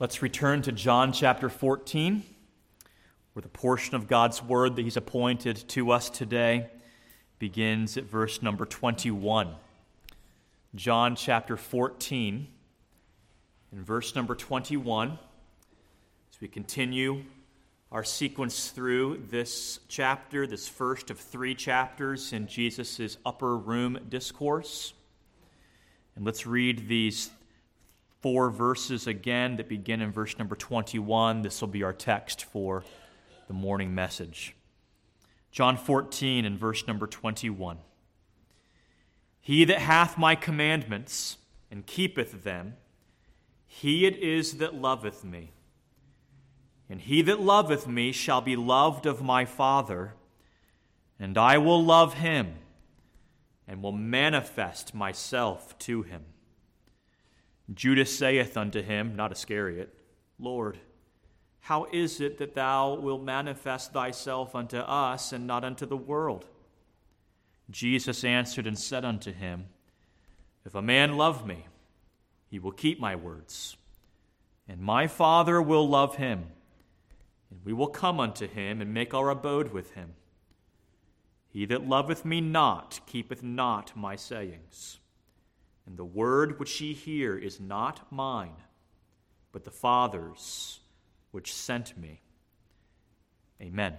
Let's return to John chapter 14, where the portion of God's word that he's appointed to us today begins at verse number 21. John chapter 14, and verse number 21, as we continue our sequence through this chapter, this first of 3 chapters in Jesus' upper room discourse. And let's read these 4 verses again that begin in verse number 21. This will be our text for the morning message. John 14 and verse number 21. He that hath my commandments and keepeth them, he it is that loveth me. And he that loveth me shall be loved of my Father, and I will love him, and will manifest myself to him. Judas saith unto him, not Iscariot, Lord, how is it that thou wilt manifest thyself unto us, and not unto the world? Jesus answered and said unto him, If a man love me, he will keep my words, and my Father will love him, and we will come unto him, and make our abode with him. He that loveth me not keepeth not my sayings. And the word which ye hear is not mine, but the Father's which sent me. Amen.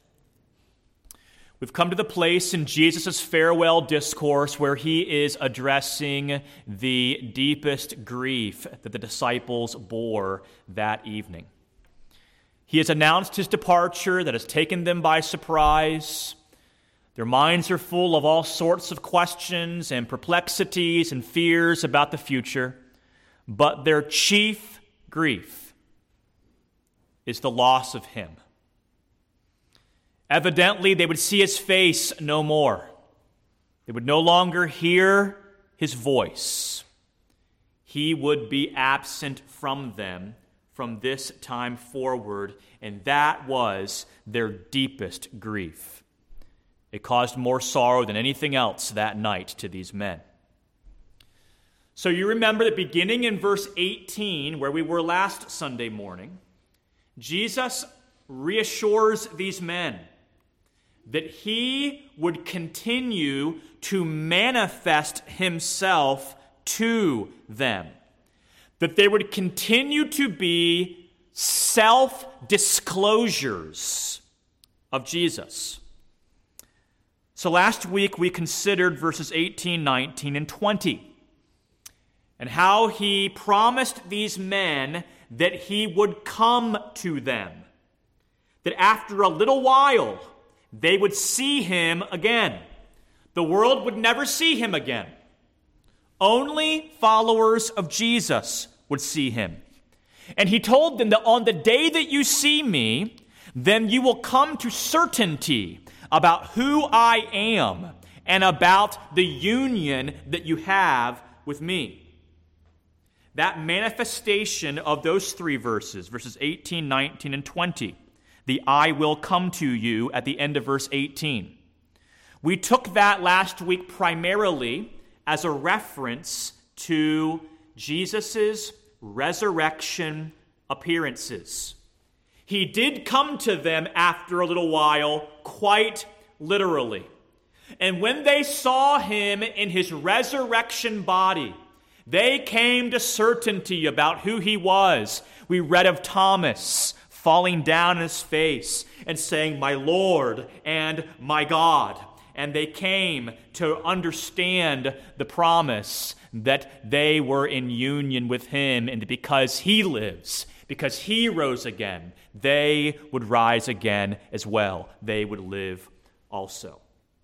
We've come to the place in Jesus' farewell discourse where he is addressing the deepest grief that the disciples bore that evening. He has announced his departure that has taken them by surprise. Their minds are full of all sorts of questions and perplexities and fears about the future, but their chief grief is the loss of him. Evidently, they would see his face no more. They would no longer hear his voice. He would be absent from them from this time forward, and that was their deepest grief. It caused more sorrow than anything else that night to these men. So you remember that beginning in verse 18, where we were last Sunday morning, Jesus reassures these men that he would continue to manifest himself to them, that there would continue to be self-disclosures of Jesus. So last week we considered verses 18, 19, and 20, and how he promised these men that he would come to them, that after a little while they would see him again. The world would never see him again. Only followers of Jesus would see him. And he told them that on the day that you see me, then you will come to certainty about who I am and about the union that you have with me. That manifestation of those 3 verses, verses 18, 19, and 20, the I will come to you at the end of verse 18. We took that last week primarily as a reference to Jesus' resurrection appearances. He did come to them after a little while, quite literally. And when they saw him in his resurrection body, they came to certainty about who he was. We read of Thomas falling down on his face and saying, My Lord and my God. And they came to understand the promise that they were in union with him, and because he lives, because he rose again, they would rise again as well. They would live also.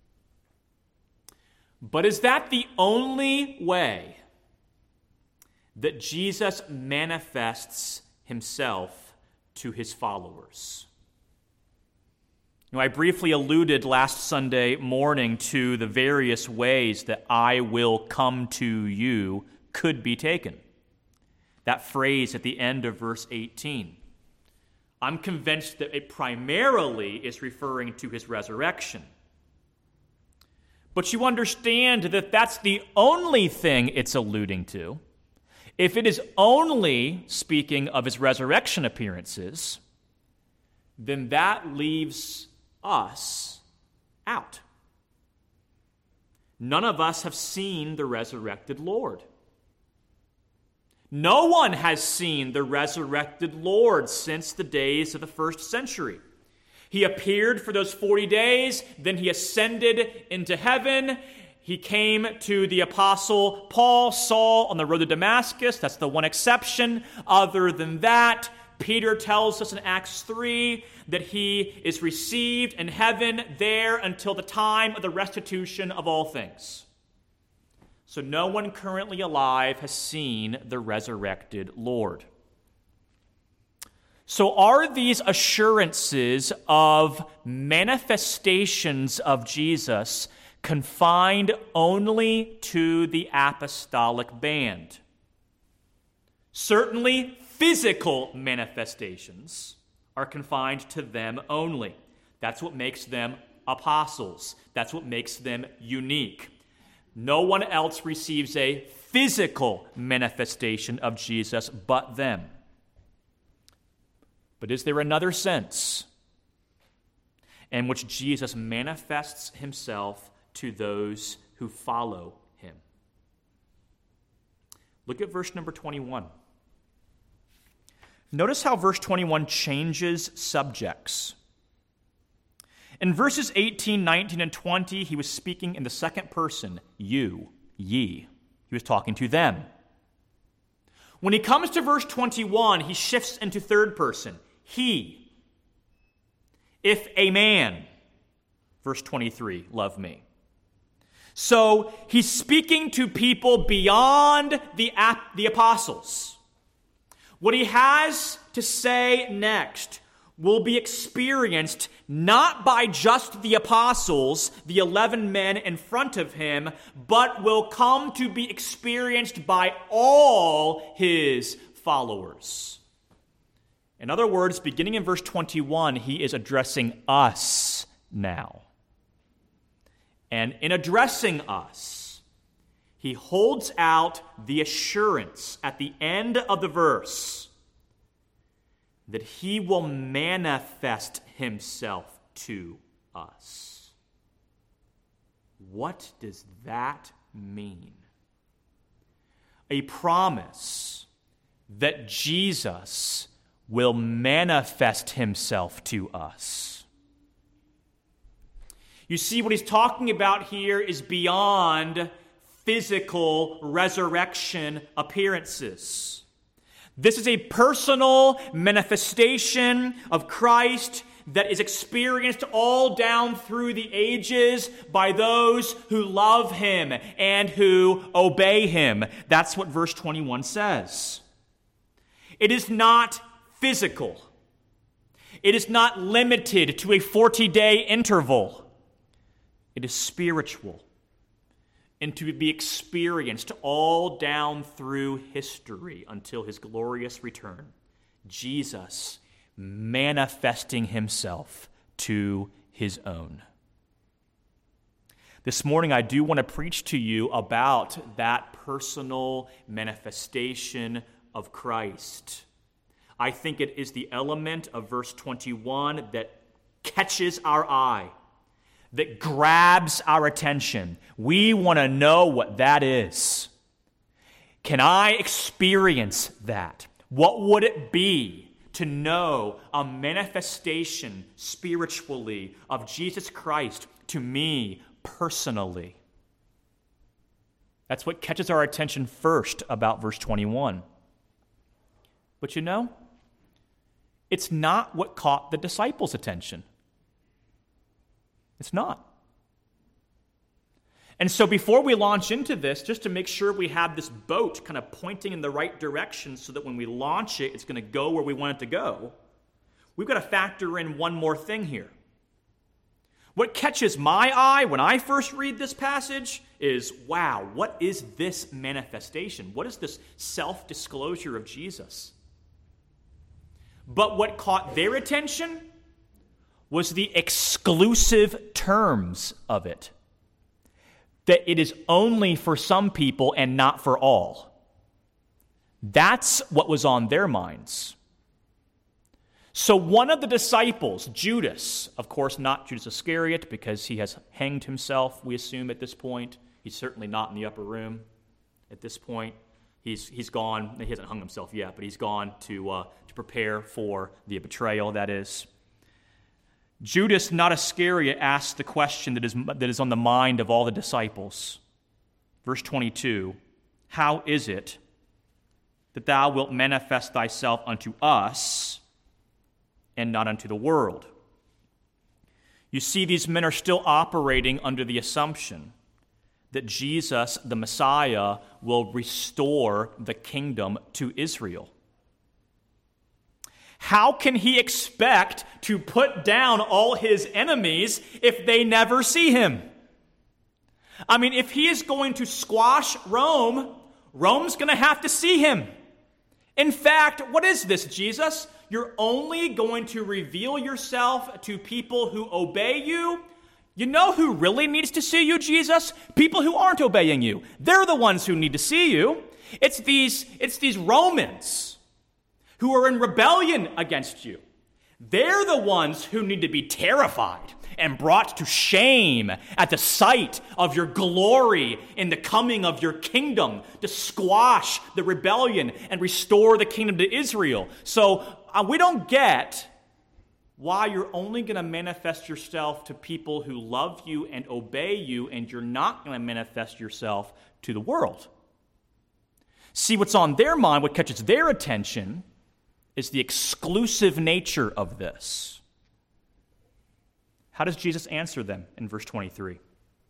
But is that the only way that Jesus manifests himself to his followers? I briefly alluded last Sunday morning to the various ways that I will come to you could be taken. That phrase at the end of verse 18. I'm convinced that it primarily is referring to his resurrection. But you understand that that's the only thing it's alluding to. If it is only speaking of his resurrection appearances, then that leaves us out. None of us have seen the resurrected Lord. No one has seen the resurrected Lord since the days of the first century. He appeared for those 40 days, then he ascended into heaven. He came to the apostle Paul, Saul, on the road to Damascus. That's the one exception. Other than that, Peter tells us in Acts 3 that he is received in heaven there until the time of the restitution of all things. So no one currently alive has seen the resurrected Lord. So are these assurances of manifestations of Jesus confined only to the apostolic band? Certainly, physical manifestations are confined to them only. That's what makes them apostles. That's what makes them unique. No one else receives a physical manifestation of Jesus but them. But is there another sense in which Jesus manifests himself to those who follow him? Look at verse number 21. Notice how verse 21 changes subjects. In verses 18, 19, and 20, he was speaking in the second person, you, ye. He was talking to them. When he comes to verse 21, he shifts into third person, he. If a man, verse 23, love me. So he's speaking to people beyond the apostles. What he has to say next will be experienced not by just the apostles, the 11 men in front of him, but will come to be experienced by all his followers. In other words, beginning in verse 21, he is addressing us now. And in addressing us, he holds out the assurance at the end of the verse that he will manifest himself to us. What does that mean? A promise that Jesus will manifest himself to us. You see, what he's talking about here is beyond physical resurrection appearances. This is a personal manifestation of Christ that is experienced all down through the ages by those who love him and who obey him. That's what verse 21 says. It is not physical. It is not limited to a 40-day interval. It is spiritual and to be experienced all down through history until his glorious return. Jesus manifesting himself to his own. This morning, I do want to preach to you about that personal manifestation of Christ. I think it is the element of verse 21 that catches our eye, that grabs our attention. We want to know what that is. Can I experience that? What would it be to know a manifestation spiritually of Jesus Christ to me personally? That's what catches our attention first about verse 21. But you know, it's not what caught the disciples' attention. It's not. And so before we launch into this, just to make sure we have this boat kind of pointing in the right direction so that when we launch it, it's going to go where we want it to go, we've got to factor in one more thing here. What catches my eye when I first read this passage is, wow, what is this manifestation? What is this self-disclosure of Jesus? But what caught their attention was the exclusive terms of it. That it is only for some people and not for all. That's what was on their minds. So one of the disciples, Judas, of course not Judas Iscariot because he has hanged himself, we assume at this point. He's certainly not in the upper room at this point. He's gone. He hasn't hung himself yet, but he's gone to prepare for the betrayal, that is. Judas, not Iscariot, asks the question that is on the mind of all the disciples. Verse 22, how is it that thou wilt manifest thyself unto us and not unto the world? You see, these men are still operating under the assumption that Jesus, the Messiah, will restore the kingdom to Israel. How can he expect to put down all his enemies if they never see him? I mean, if he is going to squash Rome, Rome's going to have to see him. In fact, what is this, Jesus? You're only going to reveal yourself to people who obey you? You know who really needs to see you, Jesus? People who aren't obeying you. They're the ones who need to see you. It's these Romans who are in rebellion against you. They're the ones who need to be terrified and brought to shame at the sight of your glory in the coming of your kingdom to squash the rebellion and restore the kingdom to Israel. So we don't get why you're only going to manifest yourself to people who love you and obey you, and you're not going to manifest yourself to the world. See, what's on their mind, what catches their attention, is the exclusive nature of this. How does Jesus answer them in verse 23?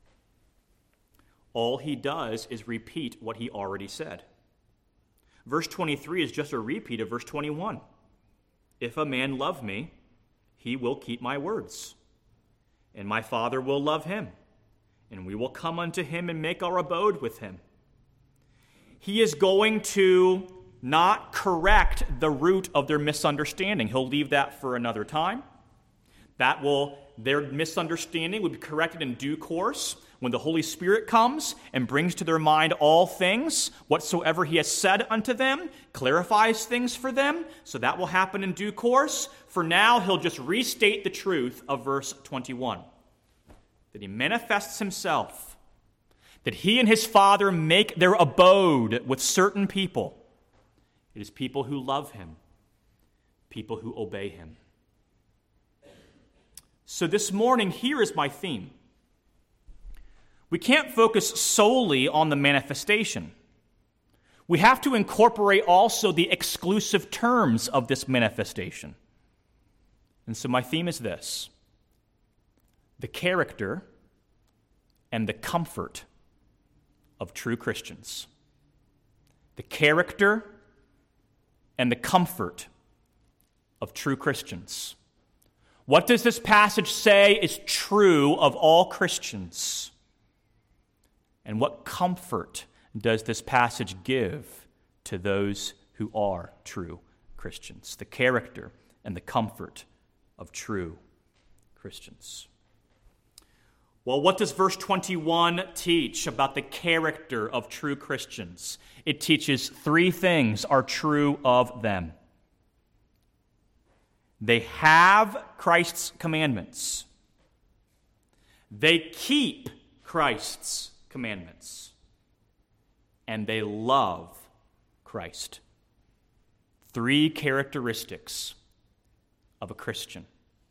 All he does is repeat what he already said. Verse 23 is just a repeat of verse 21. If a man love me, he will keep my words, and my Father will love him, and we will come unto him and make our abode with him. He is going to not correct the root of their misunderstanding. He'll leave that for another time. Their misunderstanding will be corrected in due course when the Holy Spirit comes and brings to their mind all things, whatsoever he has said unto them, clarifies things for them. So that will happen in due course. For now, he'll just restate the truth of verse 21. That he manifests himself, that he and his Father make their abode with certain people. It is people who love him, people who obey him. So this morning, here is my theme. We can't focus solely on the manifestation. We have to incorporate also the exclusive terms of this manifestation. And so my theme is this: the character and the comfort of true Christians. The character and the comfort of true Christians. What does this passage say is true of all Christians? And what comfort does this passage give to those who are true Christians? The character and the comfort of true Christians. Well, what does verse 21 teach about the character of true Christians? It teaches three things are true of them. They have Christ's commandments. They keep Christ's commandments. And they love Christ. Three characteristics of a Christian.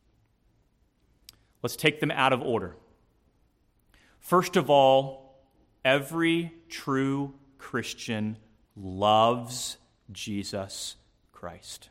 Let's take them out of order. First of all, every true Christian loves Jesus Christ.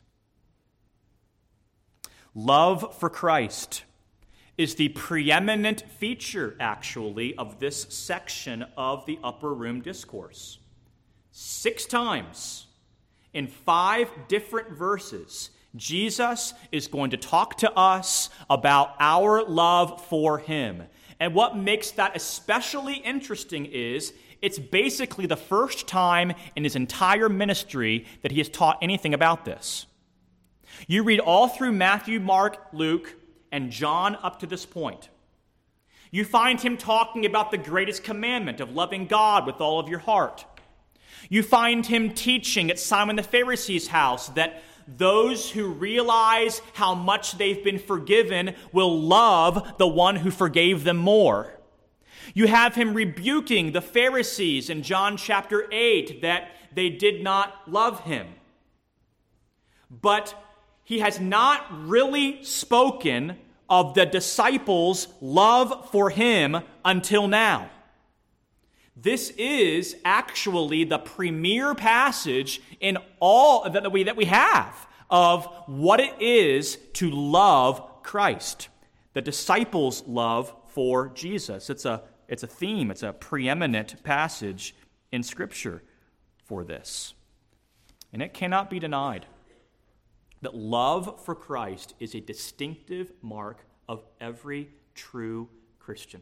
Love for Christ is the preeminent feature, actually, of this section of the Upper Room Discourse. 6 times in 5 different verses, Jesus is going to talk to us about our love for him. And what makes that especially interesting is it's basically the first time in his entire ministry that he has taught anything about this. You read all through Matthew, Mark, Luke, and John up to this point. You find him talking about the greatest commandment of loving God with all of your heart. You find him teaching at Simon the Pharisee's house that those who realize how much they've been forgiven will love the one who forgave them more. You have him rebuking the Pharisees in John chapter 8 that they did not love him. But he has not really spoken of the disciples' love for him until now. This is actually the premier passage in all that we have of what it is to love Christ. The disciples' love for Jesus. It's a theme. It's a preeminent passage in Scripture for this. And it cannot be denied that love for Christ is a distinctive mark of every true Christian.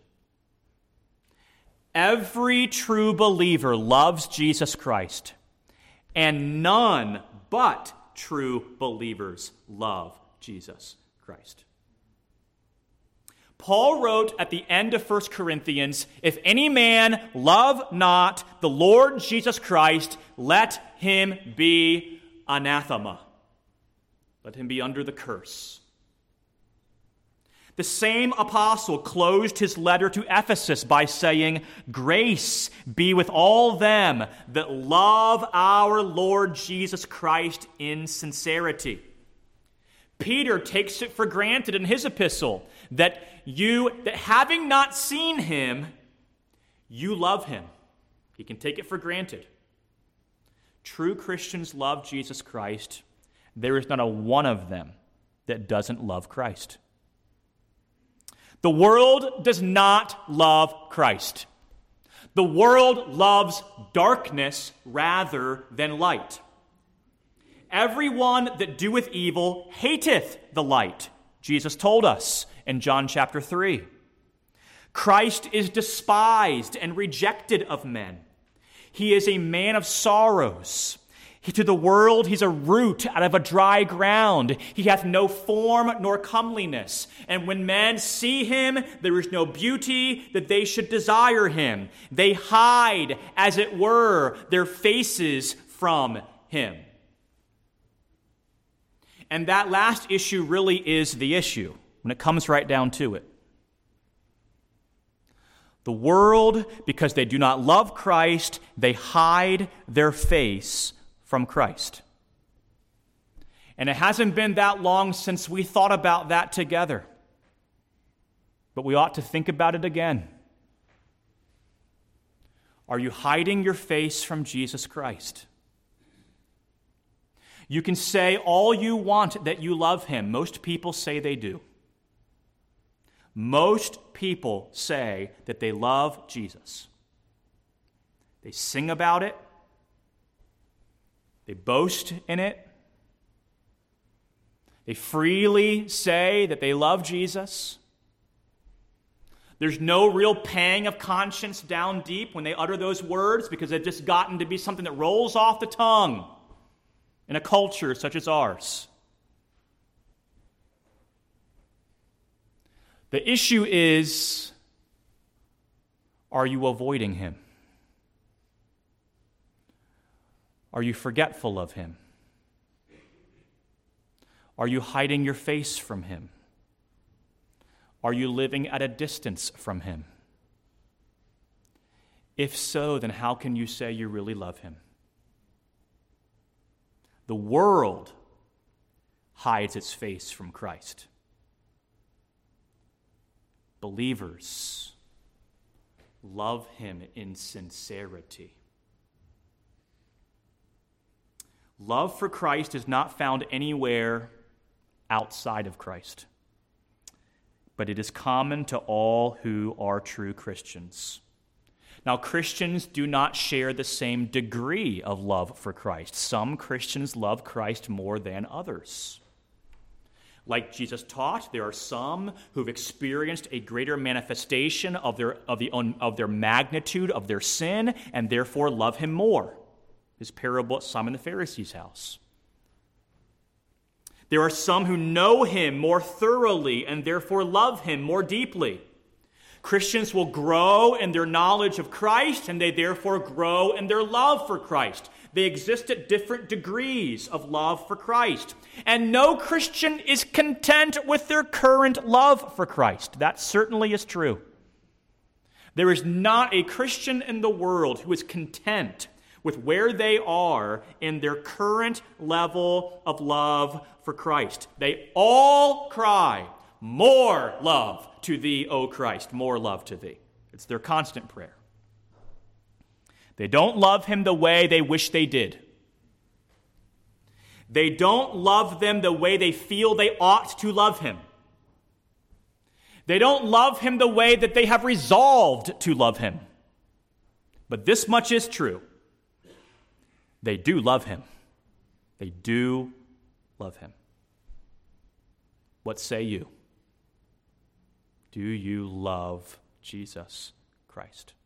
Every true believer loves Jesus Christ, and none but true believers love Jesus Christ. Paul wrote at the end of 1 Corinthians, "If any man love not the Lord Jesus Christ, let him be anathema." Let him be under the curse. The same apostle closed his letter to Ephesus by saying, "Grace be with all them that love our Lord Jesus Christ in sincerity." Peter takes it for granted in his epistle that having not seen him, you love him. He can take it for granted. True Christians love Jesus Christ. There is not a one of them that doesn't love Christ. The world does not love Christ. The world loves darkness rather than light. Everyone that doeth evil hateth the light, Jesus told us in John chapter 3. Christ is despised and rejected of men. He is a man of sorrows. To the world, he's a root out of a dry ground. He hath no form nor comeliness. And when men see him, there is no beauty that they should desire him. They hide, as it were, their faces from him. And that last issue really is the issue when it comes right down to it. The world, because they do not love Christ, they hide their face from Christ. And it hasn't been that long since we thought about that together. But we ought to think about it again. Are you hiding your face from Jesus Christ? You can say all you want that you love him. Most people say they do. Most people say that they love Jesus. They sing about it. They boast in it. They freely say that they love Jesus. There's no real pang of conscience down deep when they utter those words because they've just gotten to be something that rolls off the tongue in a culture such as ours. The issue is, are you avoiding him? Are you forgetful of him? Are you hiding your face from him? Are you living at a distance from him? If so, then how can you say you really love him? The world hides its face from Christ. Believers love him in sincerity. Love for Christ is not found anywhere outside of Christ, but it is common to all who are true Christians. Now, Christians do not share the same degree of love for Christ. Some Christians love Christ more than others. Like Jesus taught, there are some who've experienced a greater manifestation of their magnitude of their sin and therefore love him more. His parable at Simon the Pharisee's house. There are some who know him more thoroughly and therefore love him more deeply. Christians will grow in their knowledge of Christ, and they therefore grow in their love for Christ. They exist at different degrees of love for Christ. And no Christian is content with their current love for Christ. That certainly is true. There is not a Christian in the world who is content with where they are in their current level of love for Christ. They all cry, "More love to thee, O Christ, more love to thee." It's their constant prayer. They don't love him the way they wish they did. They don't love them the way they feel they ought to love him. They don't love him the way that they have resolved to love him. But this much is true. They do love him. They do love him. What say you? Do you love Jesus Christ?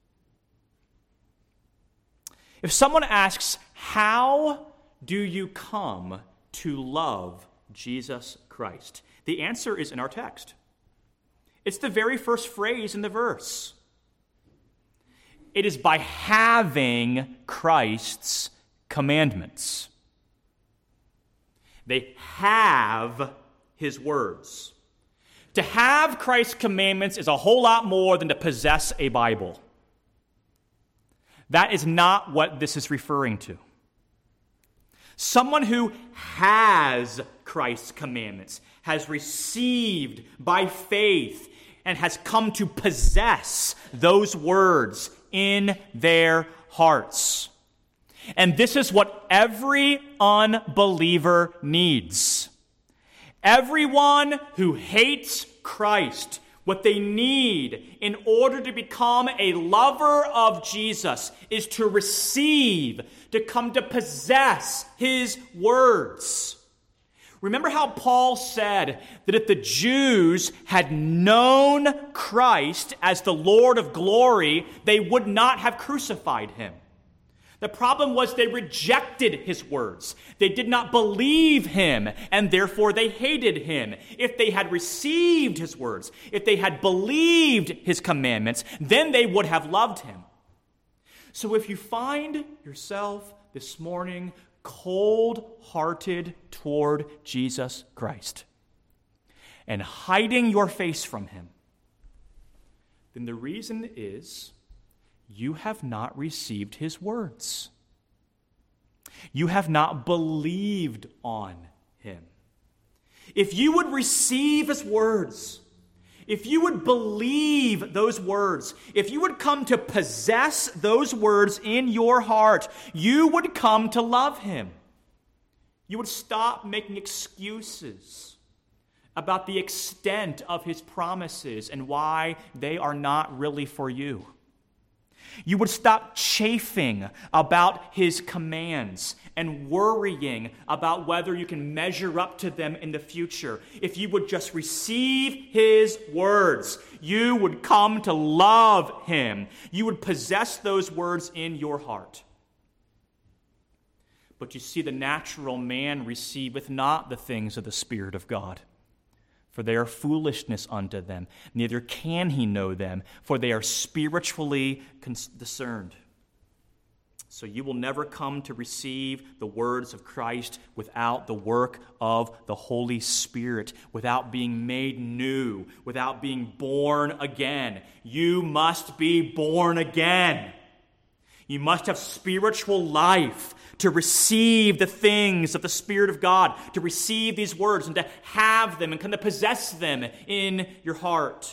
If someone asks, how do you come to love Jesus Christ? The answer is in our text. It's the very first phrase in the verse. It is by having Christ's commandments. They have his words. To have Christ's commandments is a whole lot more than to possess a Bible. That is not what this is referring to. Someone who has Christ's commandments, has received by faith, and has come to possess those words in their hearts. And this is what every unbeliever needs. Everyone who hates Christ, what they need in order to become a lover of Jesus is to receive, to come to possess his words. Remember how Paul said that if the Jews had known Christ as the Lord of glory, they would not have crucified him. The problem was they rejected his words. They did not believe him, and therefore they hated him. If they had received his words, if they had believed his commandments, then they would have loved him. So if you find yourself this morning cold-hearted toward Jesus Christ and hiding your face from him, then the reason is you have not received his words. You have not believed on him. If you would receive his words, if you would believe those words, if you would come to possess those words in your heart, you would come to love him. You would stop making excuses about the extent of his promises and why they are not really for you. You would stop chafing about his commands and worrying about whether you can measure up to them in the future. If you would just receive his words, you would come to love him. You would possess those words in your heart. But you see, the natural man receiveth not the things of the Spirit of God, for they are foolishness unto them. Neither can he know them, for they are spiritually discerned. So you will never come to receive the words of Christ without the work of the Holy Spirit, without being made new, without being born again. You must be born again. You must have spiritual life to receive the things of the Spirit of God, to receive these words and to have them and kind of possess them in your heart.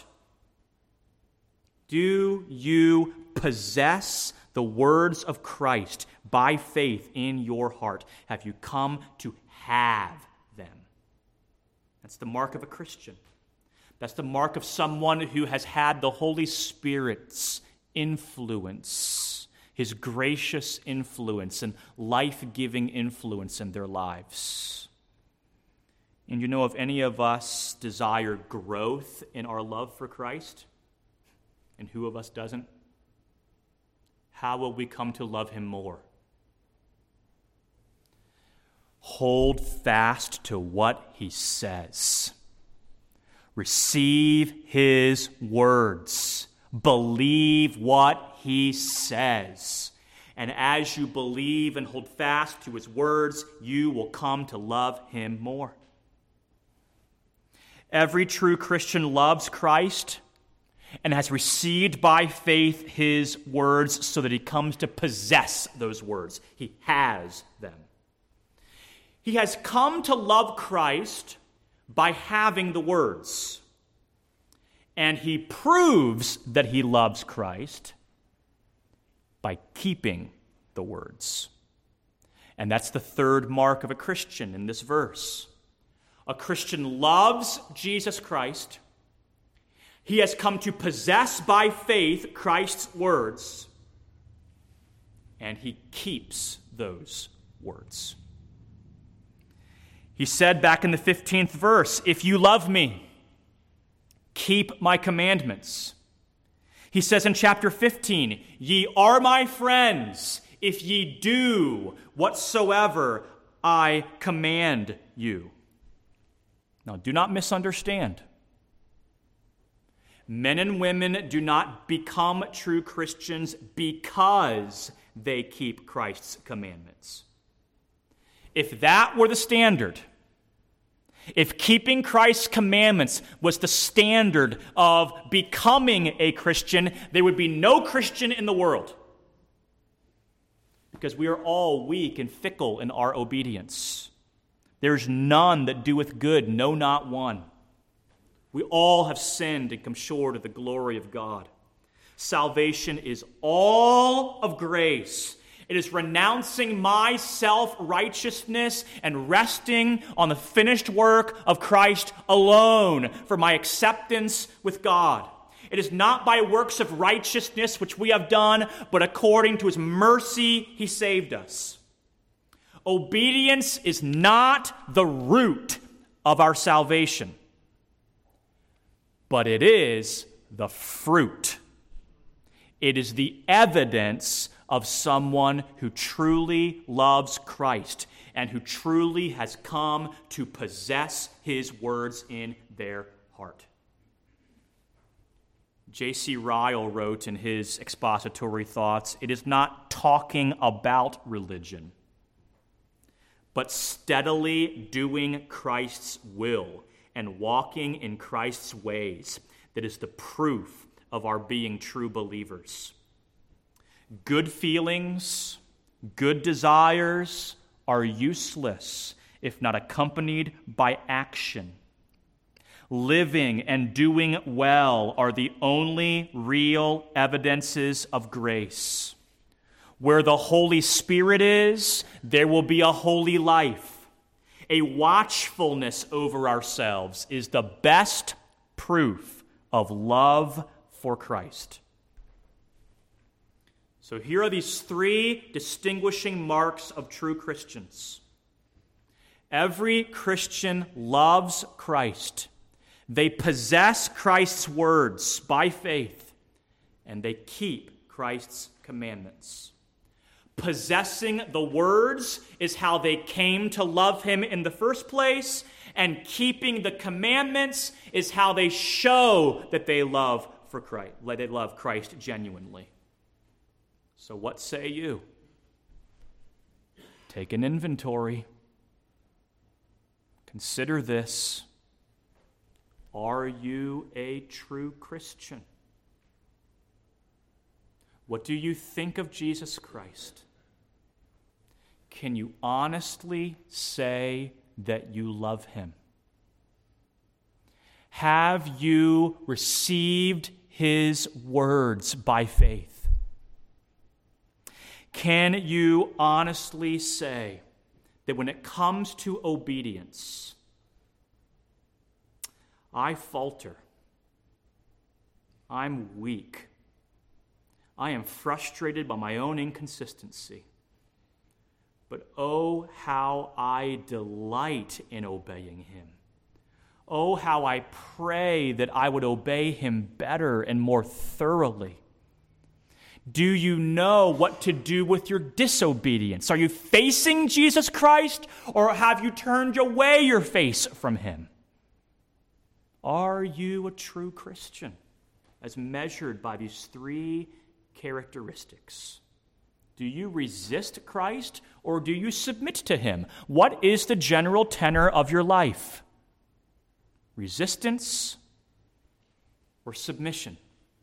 Do you possess the words of Christ by faith in your heart? Have you come to have them? That's the mark of a Christian. That's the mark of someone who has had the Holy Spirit's influence, his gracious influence and life-giving influence in their lives. And you know, if any of us desire growth in our love for Christ, and who of us doesn't, how will we come to love him more? Hold fast to what he says. Receive his words. Believe what he says. And as you believe and hold fast to his words, you will come to love him more. Every true Christian loves Christ and has received by faith his words so that he comes to possess those words. He has them. He has come to love Christ by having the words. And he proves that he loves Christ by keeping the words. And that's the third mark of a Christian in this verse. A Christian loves Jesus Christ. He has come to possess by faith Christ's words. And he keeps those words. He said back in the 15th verse, "If you love me, keep my commandments." He says in chapter 15, "Ye are my friends, if ye do whatsoever I command you." Now, do not misunderstand. Men and women do not become true Christians because they keep Christ's commandments. If that were the standard, if keeping Christ's commandments was the standard of becoming a Christian, there would be no Christian in the world. Because we are all weak and fickle in our obedience. There's none that doeth good, no, not one. We all have sinned and come short of the glory of God. Salvation is all of grace. It is renouncing my self-righteousness and resting on the finished work of Christ alone for my acceptance with God. It is not by works of righteousness which we have done, but according to his mercy he saved us. Obedience is not the root of our salvation, but it is the fruit. It is the evidence of someone who truly loves Christ and who truly has come to possess his words in their heart. J.C. Ryle wrote in his expository thoughts, "It is not talking about religion, but steadily doing Christ's will and walking in Christ's ways that is the proof of our being true believers. Good feelings, good desires are useless if not accompanied by action. Living and doing well are the only real evidences of grace. Where the Holy Spirit is, there will be a holy life. A watchfulness over ourselves is the best proof of love for Christ." So here are these three distinguishing marks of true Christians. Every Christian loves Christ. They possess Christ's words by faith, and they keep Christ's commandments. Possessing the words is how they came to love him in the first place, and keeping the commandments is how they show that they love for Christ. They love Christ genuinely. So what say you? Take an inventory. Consider this. Are you a true Christian? What do you think of Jesus Christ? Can you honestly say that you love him? Have you received his words by faith? Can you honestly say that when it comes to obedience, I falter, I'm weak, I am frustrated by my own inconsistency, but oh, how I delight in obeying him. Oh, how I pray that I would obey him better and more thoroughly. Do you know what to do with your disobedience? Are you facing Jesus Christ, or have you turned away your face from him? Are you a true Christian? as measured by these three characteristics. Do you resist Christ or do you submit to him? What is the general tenor of your life? Resistance or submission?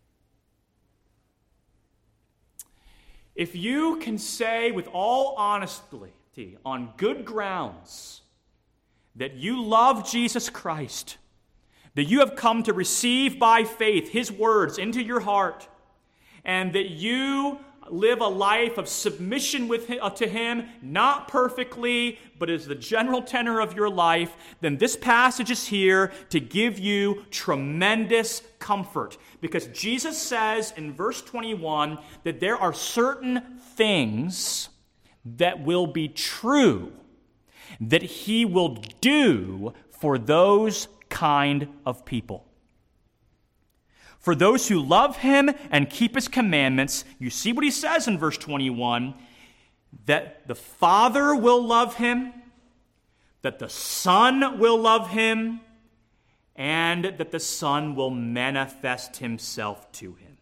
If you can say with all honesty, on good grounds, that you love Jesus Christ, that you have come to receive by faith his words into your heart, and that you live a life of submission to him, not perfectly, but as the general tenor of your life, then this passage is here to give you tremendous comfort. Because Jesus says in verse 21 that there are certain things that will be true, that he will do for those kind of people. For those who love him and keep his commandments, you see what he says in verse 21, that the Father will love him, that the Son will love him, and that the Son will manifest himself to him.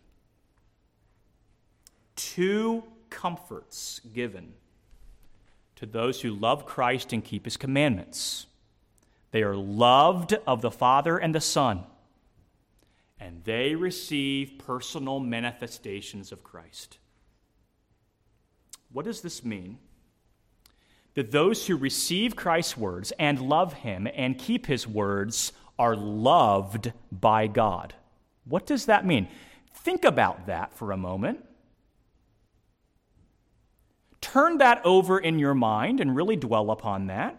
Two comforts given to those who love Christ and keep his commandments. They are loved of the Father and the Son, and they receive personal manifestations of Christ. What does this mean? That those who receive Christ's words and love him and keep his words are loved by God. What does that mean? Think about that for a moment. Turn that over in your mind and really dwell upon that.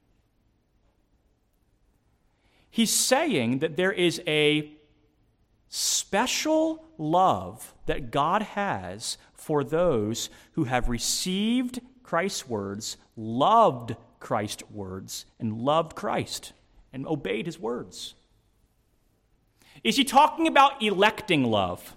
He's saying that there is a special love that God has for those who have received Christ's words, loved Christ's words, and loved Christ, and obeyed his words. Is he talking about electing love?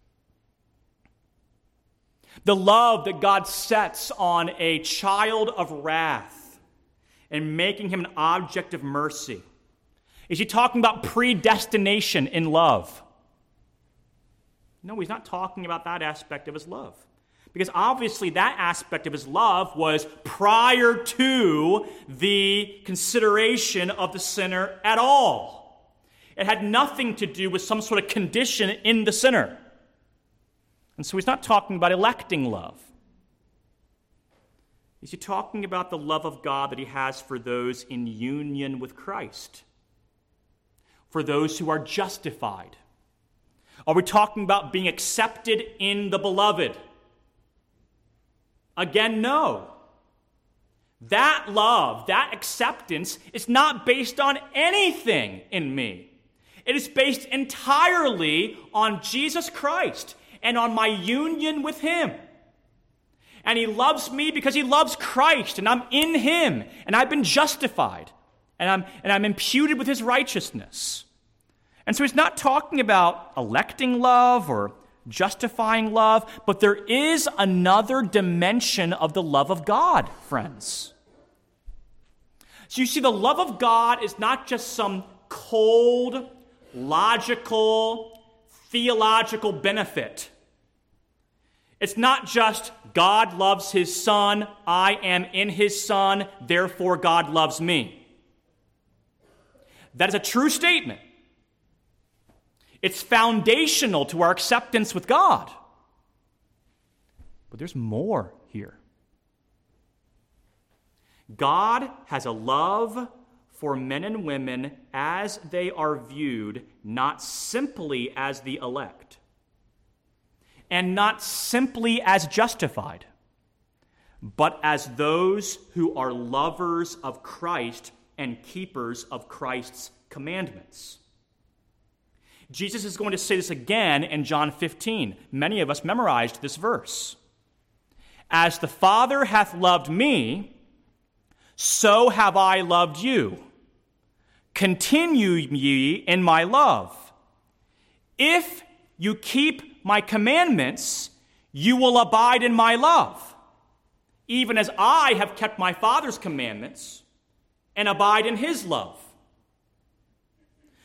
The love that God sets on a child of wrath and making him an object of mercy? Is he talking about predestination in love? No, he's not talking about that aspect of his love. Because obviously that aspect of his love was prior to the consideration of the sinner at all. It had nothing to do with some sort of condition in the sinner. And so he's not talking about electing love. Is he talking about the love of God that he has for those in union with Christ? For those who are justified? Are we talking about being accepted in the beloved? Again, no. That love, that acceptance is not based on anything in me. It is based entirely on Jesus Christ and on my union with him. And he loves me because he loves Christ, and I'm in him, and I've been justified, and I'm imputed with his righteousness. And so he's not talking about electing love or justifying love, but there is another dimension of the love of God, friends. So you see, the love of God is not just some cold, logical, theological benefit. It's not just God loves his Son, I am in his Son, therefore God loves me. That is a true statement. It's foundational to our acceptance with God. But there's more here. God has a love for men and women as they are viewed, not simply as the elect, and not simply as justified, but as those who are lovers of Christ and keepers of Christ's commandments. Jesus is going to say this again in John 15. Many of us memorized this verse. As the Father hath loved me, so have I loved you. Continue ye in my love. If you keep my commandments, you will abide in my love, even as I have kept my Father's commandments and abide in his love.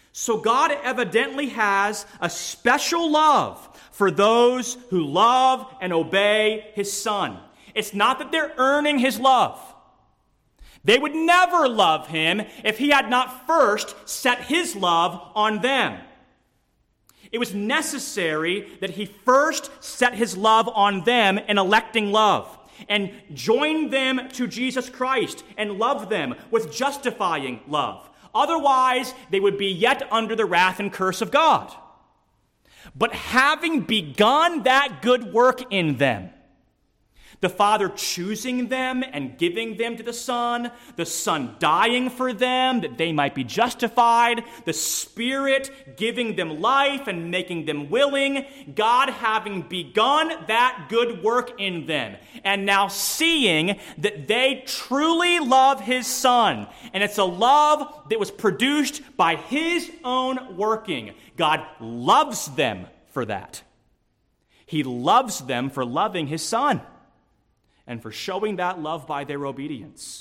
So God evidently has a special love for those who love and obey his Son. It's not that they're earning his love. They would never love him if he had not first set his love on them. It was necessary that he first set his love on them in electing love and join them to Jesus Christ and love them with justifying love. Otherwise, they would be yet under the wrath and curse of God. But having begun that good work in them, the Father choosing them and giving them to the Son dying for them that they might be justified, the Spirit giving them life and making them willing, God having begun that good work in them, and now seeing that they truly love his Son, and it's a love that was produced by his own working. God loves them for that. He loves them for loving his Son and for showing that love by their obedience.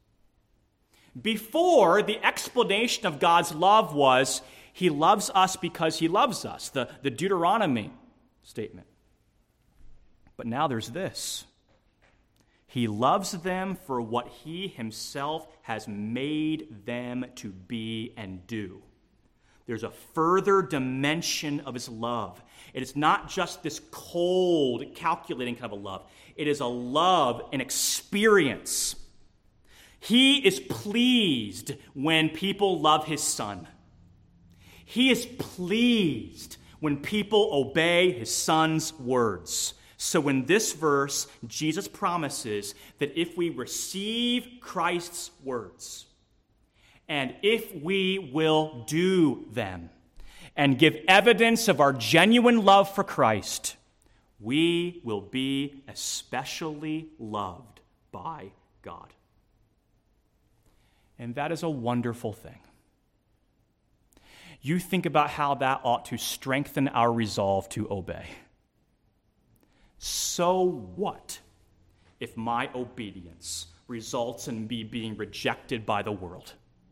Before, the explanation of God's love was, he loves us because he loves us, the Deuteronomy statement. But now there's this. He loves them for what he himself has made them to be and do. There's a further dimension of his love. It is not just this cold, calculating kind of a love. It is a love, an experience. He is pleased when people love his Son. He is pleased when people obey his Son's words. So in this verse, Jesus promises that if we receive Christ's words, and if we will do them and give evidence of our genuine love for Christ, we will be especially loved by God. And that is a wonderful thing. You think about how that ought to strengthen our resolve to obey. So what if my obedience results in me being rejected by the world?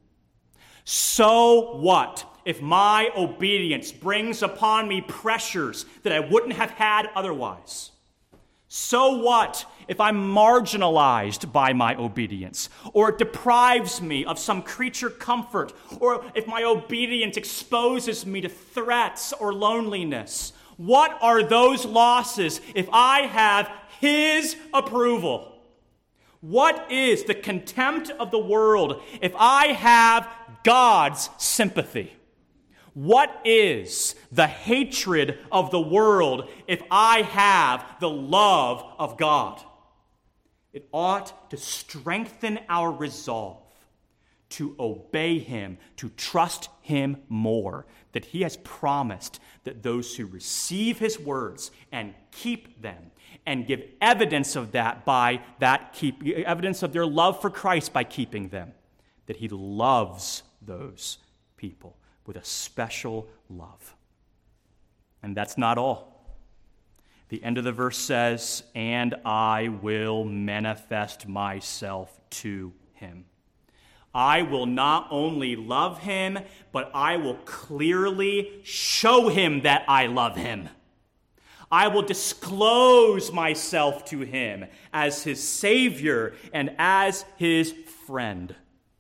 So what if my obedience brings upon me pressures that I wouldn't have had otherwise? So what if I'm marginalized by my obedience, or it deprives me of some creature comfort, or if my obedience exposes me to threats or loneliness? What are those losses if I have his approval? What is the contempt of the world if I have God's sympathy? What is the hatred of the world if I have the love of God? It ought to strengthen our resolve to obey him, to trust him more, that he has promised that those who receive his words and keep them and give evidence of that evidence of their love for Christ by keeping them, that he loves those people with a special love. And that's not all. The end of the verse says, "And I will manifest myself to him." I will not only love him, but I will clearly show him that I love him. I will disclose myself to him as his Savior and as his friend.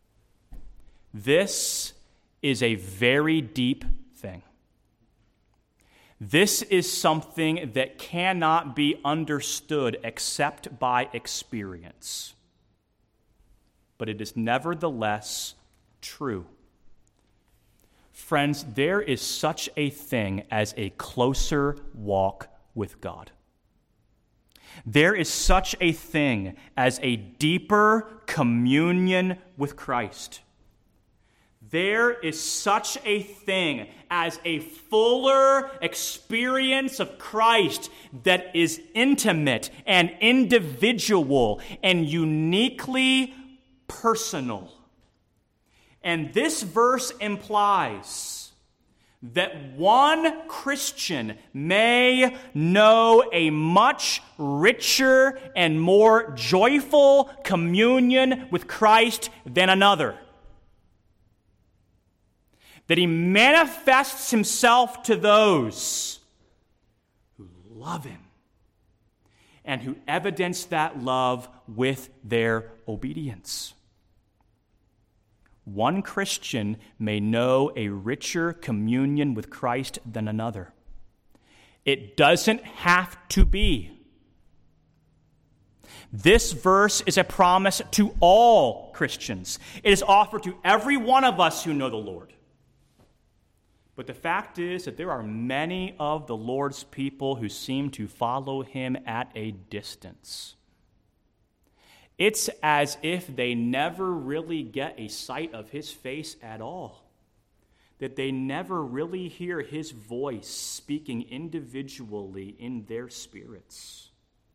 This is a very deep thing. This is something that cannot be understood except by experience. But it is nevertheless true. Friends, there is such a thing as a closer walk with God. There is such a thing as a deeper communion with Christ. There is such a thing as a fuller experience of Christ that is intimate and individual and uniquely personal. And this verse implies that one Christian may know a much richer and more joyful communion with Christ than another. that he manifests himself to those who love him and who evidence that love with their obedience. One Christian may know a richer communion with Christ than another. It doesn't have to be. This verse is a promise to all Christians. It is offered to every one of us who know the Lord. But the fact is that there are many of the Lord's people who seem to follow him at a distance. It's as if they never really get a sight of his face at all, that they never really hear his voice speaking individually in their spirits.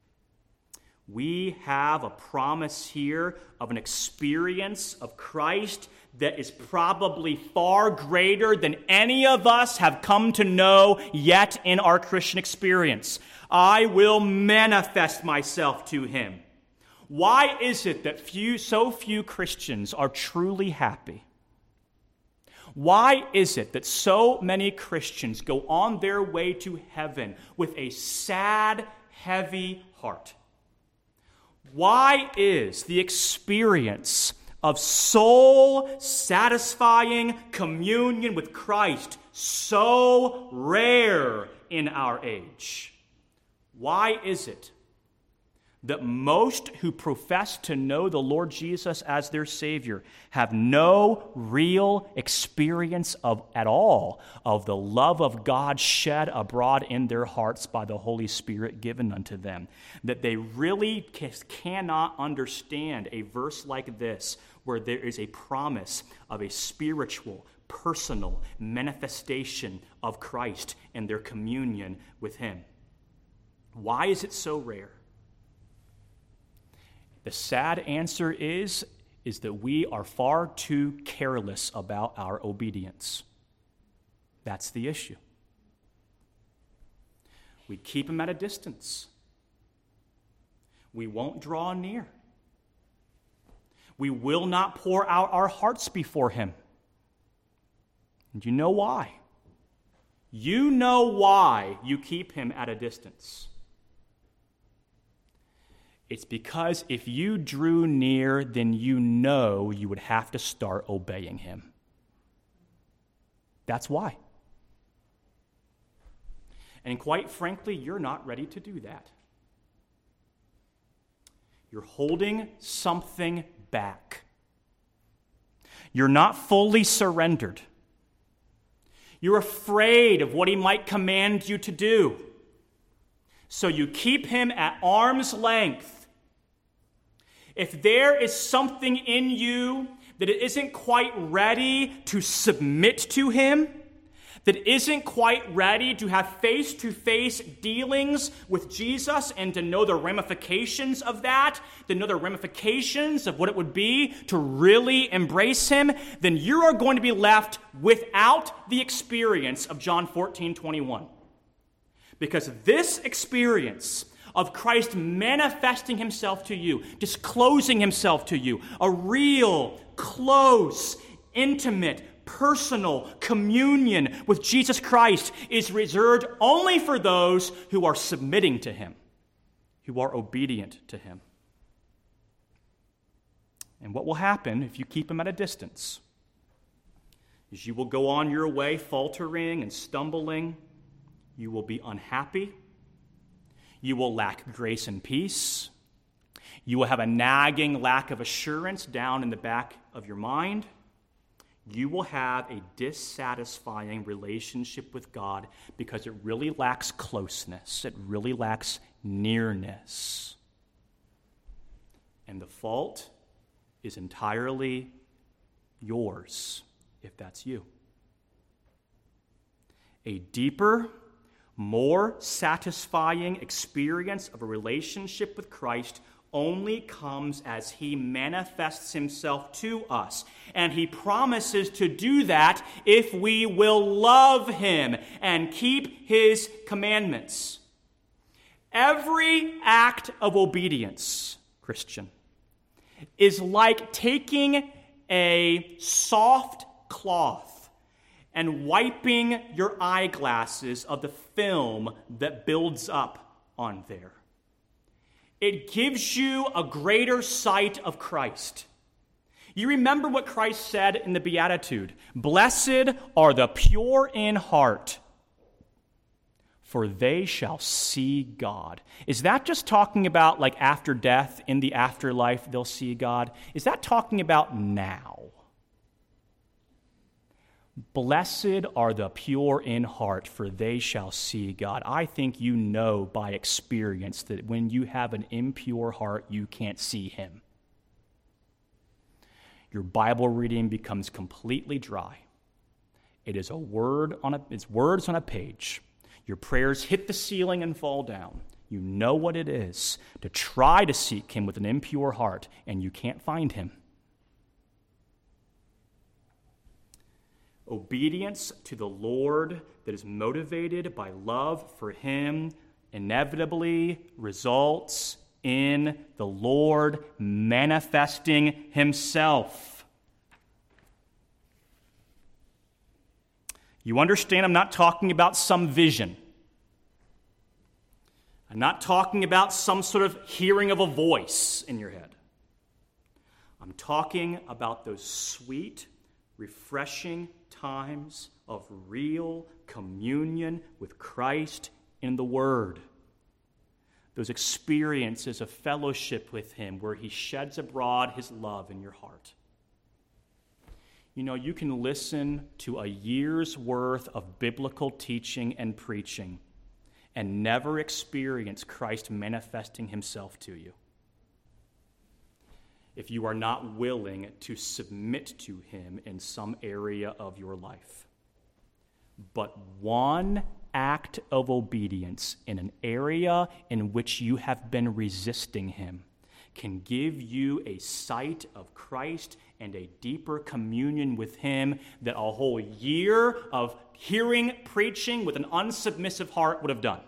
We have a promise here of an experience of Christ that is probably far greater than any of us have come to know yet in our Christian experience. I will manifest myself to him. Why is it that so few Christians are truly happy? Why is it that so many Christians go on their way to heaven with a sad, heavy heart? Why is the experience of soul-satisfying communion with Christ so rare in our age? Why is it that most who profess to know the Lord Jesus as their Savior have no real experience at all of the love of God shed abroad in their hearts by the Holy Spirit given unto them? That they really cannot understand a verse like this, where there is a promise of a spiritual, personal manifestation of Christ and their communion with him. Why is it so rare? The sad answer is that we are far too careless about our obedience. That's the issue. We keep him at a distance. We won't draw near. We will not pour out our hearts before him. And you know why? You know why you keep him at a distance. It's because if you drew near, then you know you would have to start obeying him. That's why. And quite frankly, you're not ready to do that. You're holding something back. You're not fully surrendered. You're afraid of what he might command you to do. So you keep him at arm's length. If there is something in you that it isn't quite ready to submit to him, that isn't quite ready to have face-to-face dealings with Jesus and to know the ramifications of that, to know the ramifications of what it would be to really embrace him, then you are going to be left without the experience of John 14:21. Because this experience of Christ manifesting himself to you, disclosing himself to you, a real, close, intimate, personal communion with Jesus Christ is reserved only for those who are submitting to him, who are obedient to him. And what will happen if you keep him at a distance is you will go on your way faltering and stumbling. You will be unhappy. You will lack grace and peace. You will have a nagging lack of assurance down in the back of your mind. You will have a dissatisfying relationship with God because it really lacks closeness. It really lacks nearness. And the fault is entirely yours, if that's you. A deeper, more satisfying experience of a relationship with Christ only comes as he manifests himself to us. And he promises to do that if we will love him and keep his commandments. Every act of obedience, Christian, is like taking a soft cloth and wiping your eyeglasses of the film that builds up on there. It gives you a greater sight of Christ. You remember what Christ said in the Beatitude, "Blessed are the pure in heart, for they shall see God." Is that just talking about like after death, in the afterlife, they'll see God? Is that talking about now? Blessed are the pure in heart, for they shall see God. I think you know by experience that when you have an impure heart, you can't see him. Your Bible reading becomes completely dry. It is it's words on a page. Your prayers hit the ceiling and fall down. You know what it is to try to seek him with an impure heart, and you can't find him. Obedience to the Lord that is motivated by love for him inevitably results in the Lord manifesting himself. You understand, I'm not talking about some vision. I'm not talking about some sort of hearing of a voice in your head. I'm talking about those sweet, refreshing times of real communion with Christ in the Word. Those experiences of fellowship with him where he sheds abroad his love in your heart. You know, you can listen to a year's worth of biblical teaching and preaching and never experience Christ manifesting himself to you if you are not willing to submit to him in some area of your life. But one act of obedience in an area in which you have been resisting him can give you a sight of Christ and a deeper communion with him that a whole year of hearing preaching with an unsubmissive heart would have done.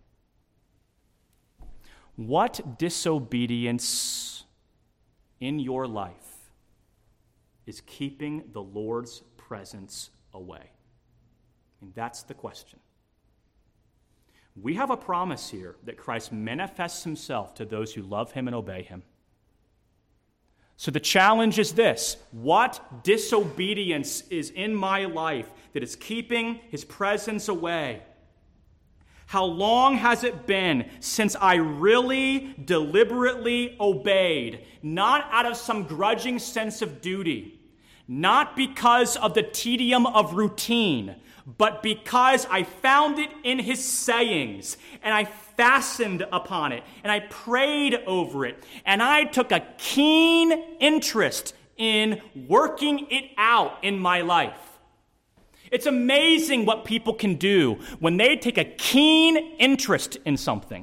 What disobedience in your life is keeping the Lord's presence away? And that's the question. We have a promise here that Christ manifests himself to those who love him and obey him. So the challenge is this: what disobedience is in my life that is keeping his presence away? How long has it been since I really deliberately obeyed, not out of some grudging sense of duty, not because of the tedium of routine, but because I found it in his sayings, and I fastened upon it, and I prayed over it, and I took a keen interest in working it out in my life. It's amazing what people can do when they take a keen interest in something.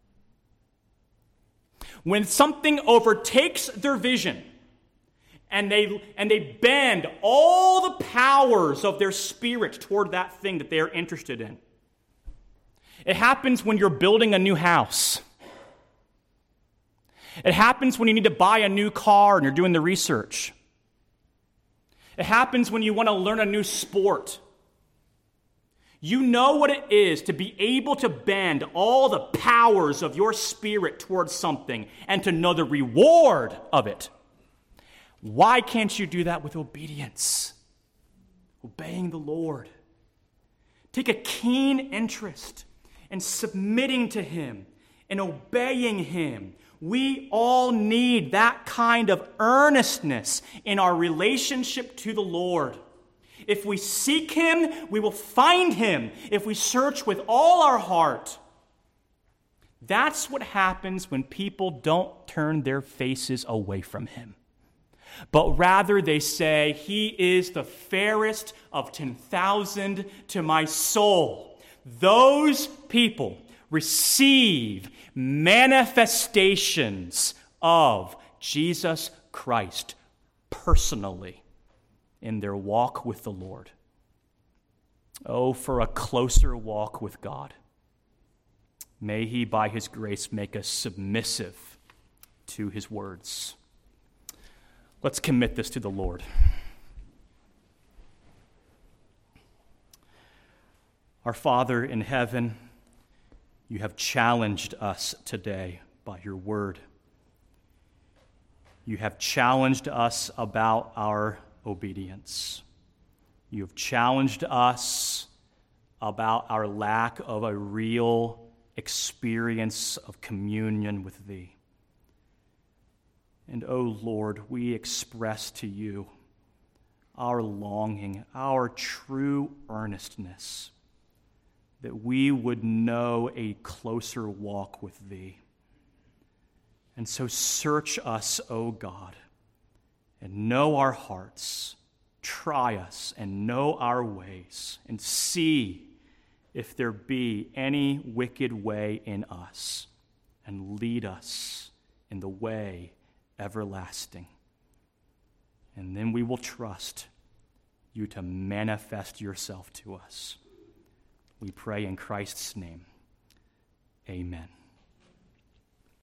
When something overtakes their vision, and they bend all the powers of their spirit toward that thing that they are interested in. It happens when you're building a new house. It happens when you need to buy a new car and you're doing the research. It happens when you want to learn a new sport. You know what it is to be able to bend all the powers of your spirit towards something and to know the reward of it. Why can't you do that with obedience? Obeying the Lord. Take a keen interest in submitting to him and obeying him. We all need that kind of earnestness in our relationship to the Lord. If we seek him, we will find him if we search with all our heart. That's what happens when people don't turn their faces away from him, but rather they say, he is the fairest of 10,000 to my soul. Those people receive manifestations of Jesus Christ personally in their walk with the Lord. Oh, for a closer walk with God. May he, by his grace, make us submissive to his words. Let's commit this to the Lord. Our Father in heaven, you have challenged us today by your word. You have challenged us about our obedience. You have challenged us about our lack of a real experience of communion with thee. And, O Lord, we express to you our longing, our true earnestness, that we would know a closer walk with thee. And so search us, O God, and know our hearts. Try us and know our ways, and see if there be any wicked way in us, and lead us in the way everlasting. And then we will trust you to manifest yourself to us. We pray in Christ's name. Amen.